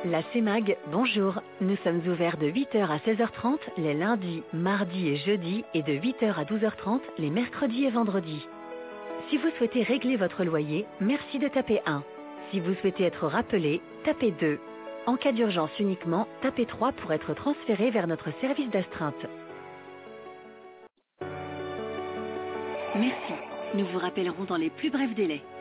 La CEMAG, bonjour. Nous sommes ouverts de 8 heures à 16h30 les lundis, mardis et jeudis et de 8 heures à 12h30 les mercredis et vendredis. Si vous souhaitez régler votre loyer, merci de taper 1. Si vous souhaitez être rappelé, tapez 2. En cas d'urgence uniquement, tapez 3 pour être transféré vers notre service d'astreinte. Merci. Nous vous rappellerons dans les plus brefs délais.